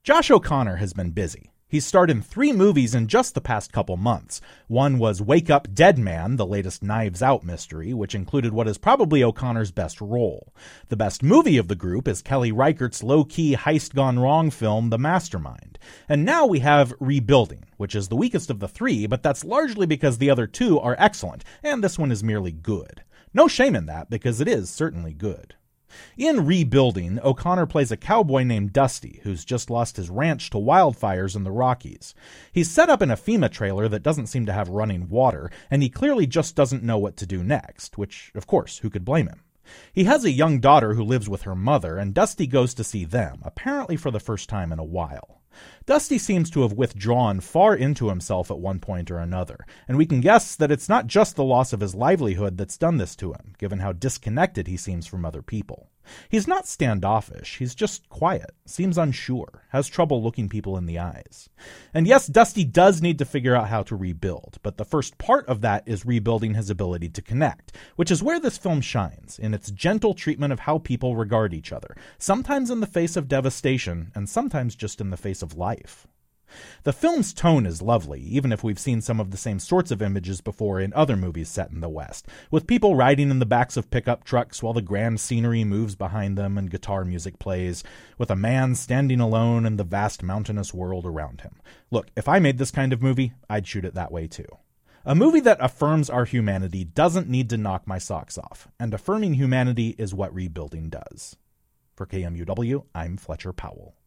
Josh O'Connor has been busy. He's starred in 3 movies in just the past couple months. One was Wake Up Dead Man, the latest Knives Out mystery, which included what is probably O'Connor's best role. The best movie of the group is Kelly Reichardt's low-key heist gone wrong film, The Mastermind. And now we have Rebuilding, which is the weakest of the 3, but that's largely because the other 2 are excellent, and this one is merely good. No shame in that, because it is certainly good. In Rebuilding, O'Connor plays a cowboy named Dusty, who's just lost his ranch to wildfires in the Rockies. He's set up in a FEMA trailer that doesn't seem to have running water, and he clearly just doesn't know what to do next, which, of course, who could blame him? He has a young daughter who lives with her mother, and Dusty goes to see them, apparently for the first time in a while. Dusty seems to have withdrawn far into himself at one point or another, and we can guess that it's not just the loss of his livelihood that's done this to him, given how disconnected he seems from other people. He's not standoffish, he's just quiet, seems unsure, has trouble looking people in the eyes. And yes, Dusty does need to figure out how to rebuild, but the first part of that is rebuilding his ability to connect, which is where this film shines, in its gentle treatment of how people regard each other, sometimes in the face of devastation, and sometimes just in the face of life. The film's tone is lovely, even if we've seen some of the same sorts of images before in other movies set in the West, with people riding in the backs of pickup trucks while the grand scenery moves behind them and guitar music plays, with a man standing alone in the vast mountainous world around him. Look, if I made this kind of movie, I'd shoot it that way too. A movie that affirms our humanity doesn't need to knock my socks off, and affirming humanity is what Rebuilding does. For KMUW, I'm Fletcher Powell.